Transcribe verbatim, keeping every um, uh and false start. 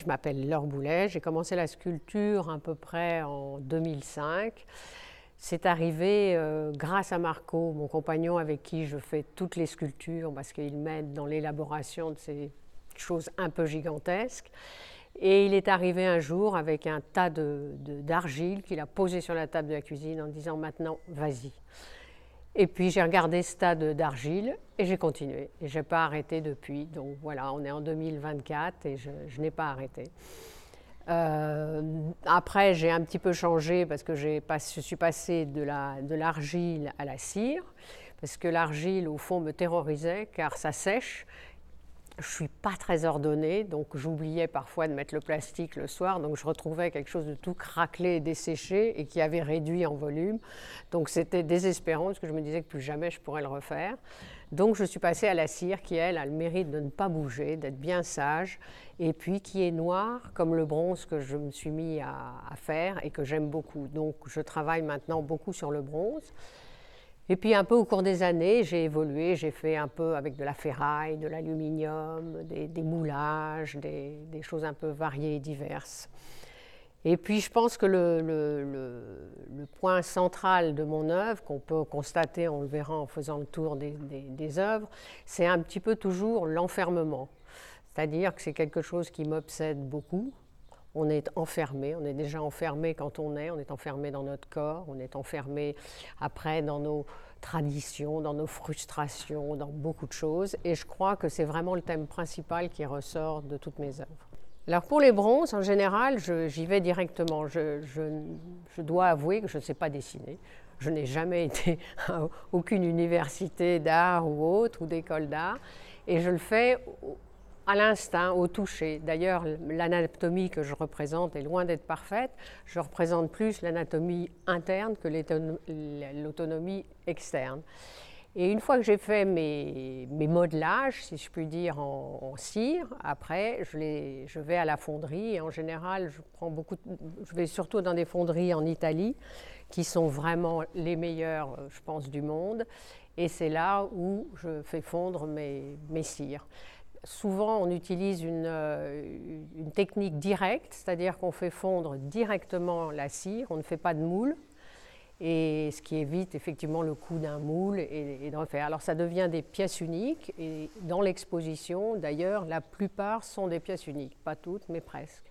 Je m'appelle Laure Boulet, j'ai commencé la sculpture à peu près en deux mille cinq. C'est arrivé euh, grâce à Marco, mon compagnon avec qui je fais toutes les sculptures parce qu'il m'aide dans l'élaboration de ces choses un peu gigantesques. Et il est arrivé un jour avec un tas de, de, d'argile qu'il a posé sur la table de la cuisine en disant « maintenant, vas-y ». Et puis j'ai regardé ce tas d'argile et j'ai continué. Et je n'ai pas arrêté depuis. Donc voilà, on est en deux mille vingt-quatre et je, je n'ai pas arrêté. Euh, après, j'ai un petit peu changé parce que pas, je suis passée de l'argile la, à la cire. Parce que l'argile, au fond, me terrorisait car ça sèche. Je ne suis pas très ordonnée, donc j'oubliais parfois de mettre le plastique le soir, donc je retrouvais quelque chose de tout craquelé et desséché et qui avait réduit en volume. Donc c'était désespérant parce que je me disais que plus jamais je pourrais le refaire. Donc je suis passée à la cire qui, elle, a le mérite de ne pas bouger, d'être bien sage, et puis qui est noire comme le bronze que je me suis mis à, à faire et que j'aime beaucoup. Donc je travaille maintenant beaucoup sur le bronze. Et puis un peu au cours des années, j'ai évolué, j'ai fait un peu avec de la ferraille, de l'aluminium, des, des moulages, des, des choses un peu variées et diverses. Et puis je pense que le, le, le, le point central de mon œuvre, qu'on peut constater, on le verra en faisant le tour des, des, des œuvres, c'est un petit peu toujours l'enfermement. C'est-à-dire que c'est quelque chose qui m'obsède beaucoup. On est enfermé, on est déjà enfermé quand on est, on est enfermé dans notre corps, on est enfermé après dans nos traditions, dans nos frustrations, dans beaucoup de choses. Et je crois que c'est vraiment le thème principal qui ressort de toutes mes œuvres. Alors pour les bronzes, en général, j'y vais directement. Je, je, je dois avouer que je ne sais pas dessiner. Je n'ai jamais été à aucune université d'art ou autre, ou d'école d'art. Et je le fais à l'instinct, au toucher. D'ailleurs, l'anatomie que je représente est loin d'être parfaite. Je représente plus l'anatomie interne que l'autonomie externe. Et une fois que j'ai fait mes, mes modelages, si je puis dire, en, en cire, après, je, les, je vais à la fonderie. Et en général, je, prends beaucoup de, je vais surtout dans des fonderies en Italie, qui sont vraiment les meilleures, je pense, du monde. Et c'est là où je fais fondre mes, mes cires. Souvent, on utilise une, une technique directe, c'est-à-dire qu'on fait fondre directement la cire, on ne fait pas de moule, et ce qui évite effectivement le coût d'un moule et, et d'en faire. Alors ça devient des pièces uniques, et dans l'exposition, d'ailleurs, la plupart sont des pièces uniques, pas toutes, mais presque.